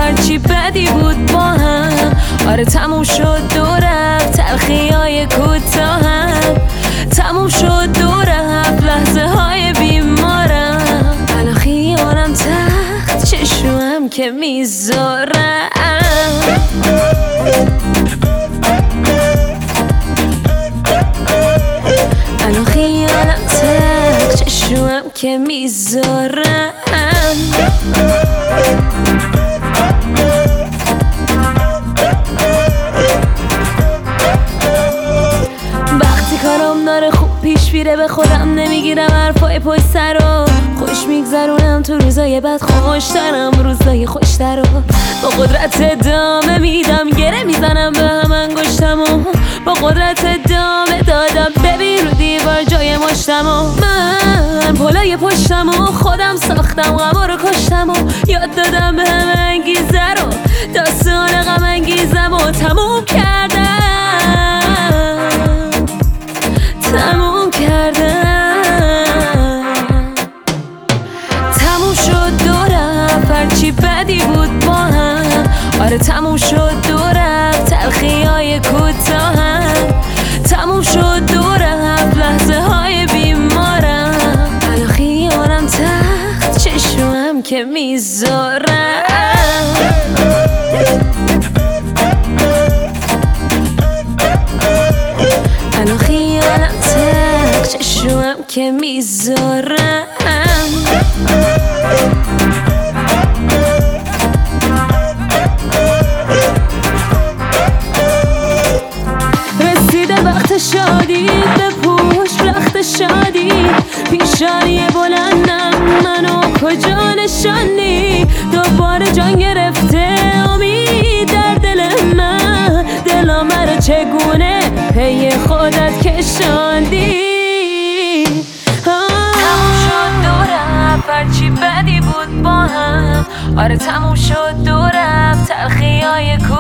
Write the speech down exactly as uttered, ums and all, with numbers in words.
هرچی بدی بود با هم. آره تموم شد دو رفت تلخیای کوتاهم، تموم شد دو رفت لحظه های بیمارم. الان خیالم تخت چشمم که میذارم. الان خیالم تخت چشمم که میذارم. کارم داره خوب پیش میره، به خودم نمیگیرم حرفای پشت سر رو. خوش میگذرونم تو روزای بد، خوشترم روزای خوشتر رو. با قدرت ادامه میدم، گره میزنم به هم انگشتم و با قدرت ادامه دادم. ببین رو دیوار جای مشتم و من پلای پشتم و خودم ساختم غم رو کشتم و یاد دادم به هم انگیزه رو. داستان غم انگیزم و تموم کردم، تموم کردم. تموم شد دو رفت هرچی بدی بود با هم. آره تموم شد دو رفت تلخیای کوتاهم، تموم شد دو رفت لحظه های بیمارم. الان خیالم تخت چشمم که میذارم. الان خیالم تخت چشمم که میذارم. رسیده وقت شادی، به پوش رخت شادی. پیشانی بلندم منو کجا نشانی؟ دوباره جان گرفته امید در دل من. دلم رو چگونه پی خودت کشاندی؟ تموم شد دو رفت هرچی بدی بود با هم. آره تموم شد دو رفت تلخیای